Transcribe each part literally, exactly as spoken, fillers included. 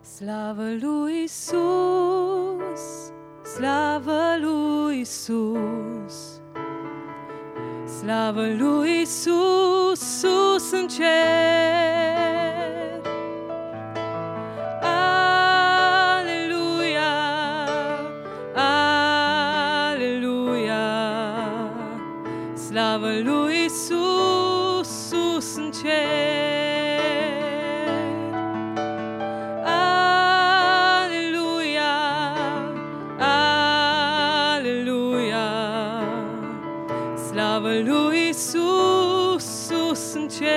Slavă lui Isus, slavă lui Isus, slavă lui Isus, sus în cer. Aleluia, aleluia, slavă lui Isus, sus în cer. Slavă lui Isus, sus în cer.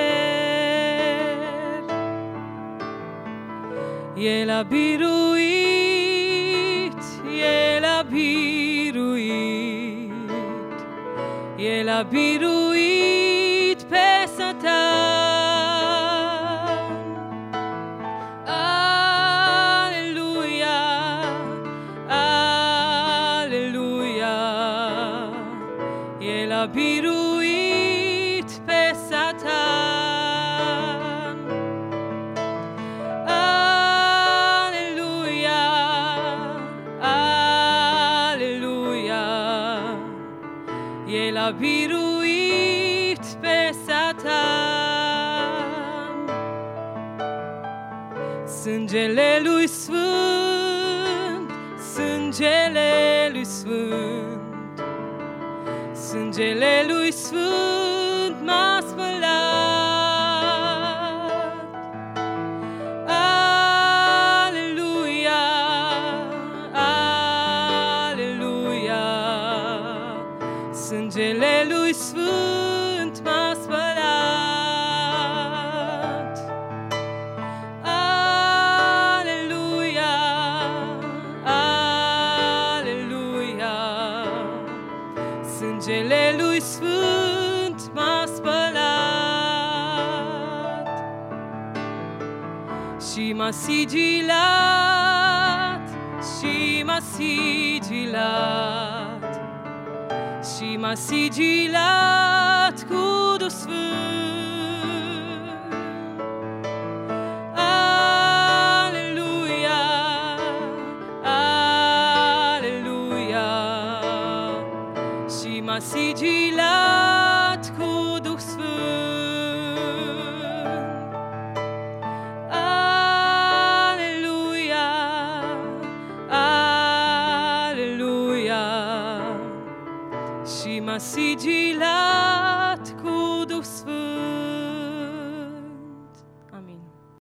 El a biruit, El a biruit, El a biruit pe Satan. Aleluia, aleluia, El a biruit pe Satan. Aleluia, aleluia, El a biruit pe Satan. Sângele lui Sfânt, sângele lui Sfânt, sângele lui Sfânt m-a spălat. Aleluia, aleluia, sângele lui Sfânt m-a spălat. Aleluia, aleluia, sângele lui Sfânt m-a spălat și m-a sigilat, și m-a sigilat, și m-a sigilat cu Duh Sfânt. Aleluia, aleluia, și m-a sigilat cu Duh Sfânt. Aleluia, aleluia, și m-a sigilat